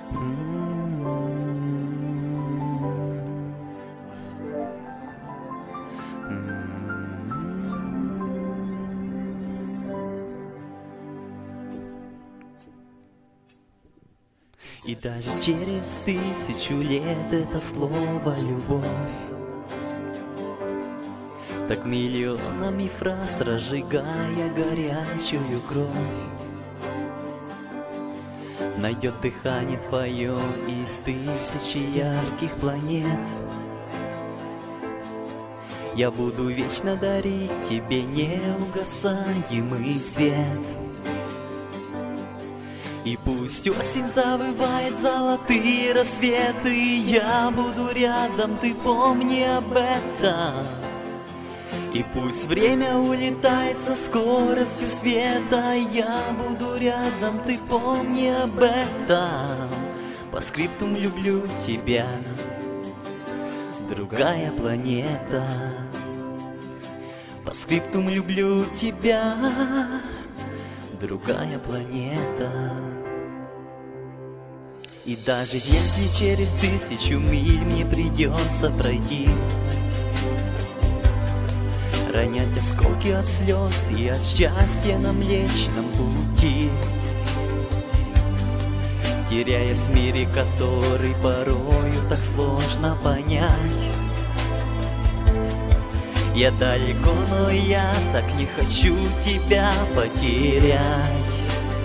И даже через 1000 лет это слово «любовь» так миллионами фраз, разжигая горячую кровь, найдет дыхание твое из 1000 ярких планет. Я буду вечно дарить тебе неугасаемый свет. И пусть осень завывает золотые рассветы, я буду рядом, ты помни об этом. И пусть время улетает со скоростью света, я буду рядом, ты помни об этом. По скриптум люблю тебя, другая планета. По скриптум люблю тебя, другая планета. И даже если через 1000 миль мне придется пройти, ронять осколки от слез и от счастья на Млечном Пути, теряясь в мире, который порою так сложно понять. Я далеко, но я так не хочу тебя потерять.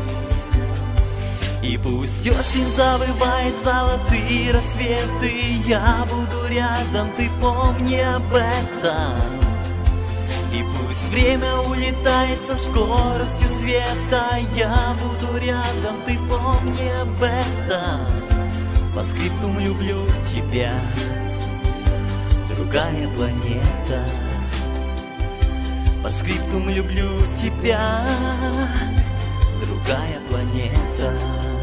И пусть осень завывает золотые рассветы, я буду рядом, ты помни об этом. И пусть время улетает со скоростью света, я буду рядом, ты помни об этом. По скриптум люблю тебя, другая планета. По скриптум люблю тебя, другая планета.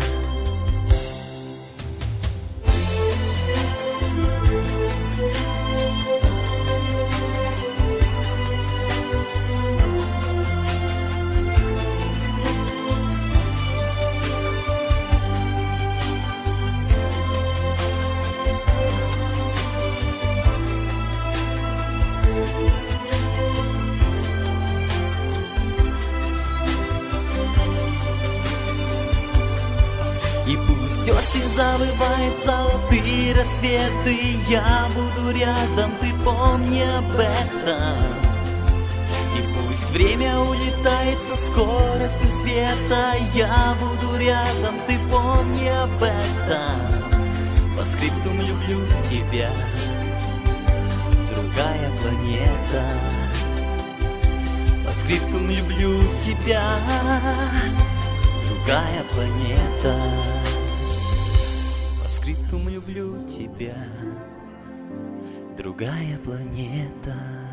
И пусть осень завывает золотые рассветы, я буду рядом, ты помни об этом. И пусть время улетает со скоростью света, я буду рядом, ты помни об этом. По скриптум люблю тебя, другая планета. По скриптум люблю тебя, другая планета. По скриптум люблю тебя, другая планета.